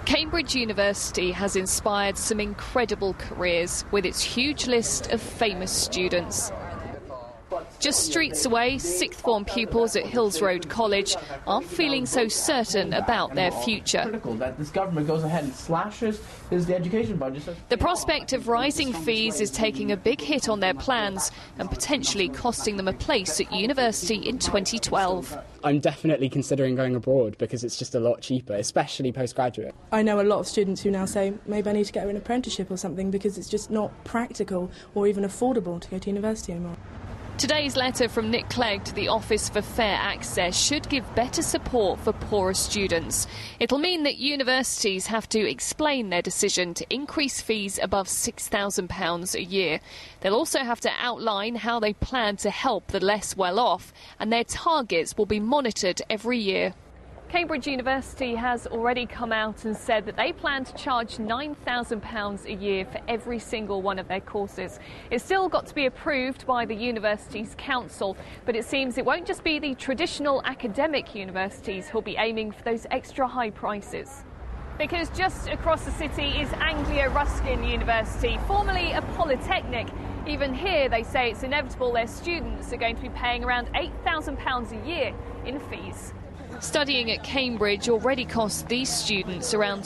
Cambridge University has inspired some incredible careers with its huge list of famous students. Just streets away, sixth form pupils at Hills Road College aren't feeling so certain about their future. That this government goes ahead and slashes the education budget. The prospect of rising fees is taking a big hit on their plans and potentially costing them a place at university in 2012. I'm definitely considering going abroad because it's just a lot cheaper, especially postgraduate. I know a lot of students who now say, maybe I need to get an apprenticeship or something because it's just not practical or even affordable to go to university anymore. Today's letter from Nick Clegg to the Office for Fair Access should give better support for poorer students. It'll mean that universities have to explain their decision to increase fees above £6,000 a year. They'll also have to outline how they plan to help the less well-off, and their targets will be monitored every year. Cambridge University has already come out and said that they plan to charge £9,000 a year for every single one of their courses. It's still got to be approved by the university's council, but it seems it won't just be the traditional academic universities who'll be aiming for those extra high prices. Because just across the city is Anglia Ruskin University, formerly a polytechnic. Even here they say it's inevitable their students are going to be paying around £8,000 a year in fees. Studying at Cambridge already costs these students around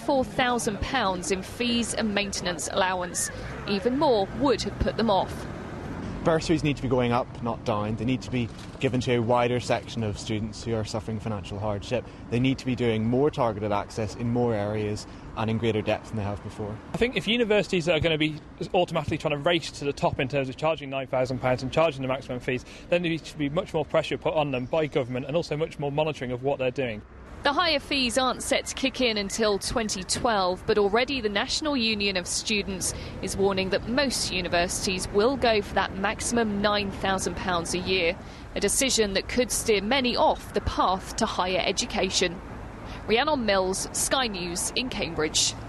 £24,000 in fees and maintenance allowance. Even more would have put them off. Bursaries need to be going up, not down. They need to be given to a wider section of students who are suffering financial hardship. They need to be doing more targeted access in more areas and in greater depth than they have before. I think if universities are going to be automatically trying to race to the top in terms of charging £9,000 and charging the maximum fees, then there needs to be much more pressure put on them by government and also much more monitoring of what they're doing. The higher fees aren't set to kick in until 2012, but already the National Union of Students is warning that most universities will go for that maximum £9,000 a year, a decision that could steer many off the path to higher education. Rhiannon Mills, Sky News in Cambridge.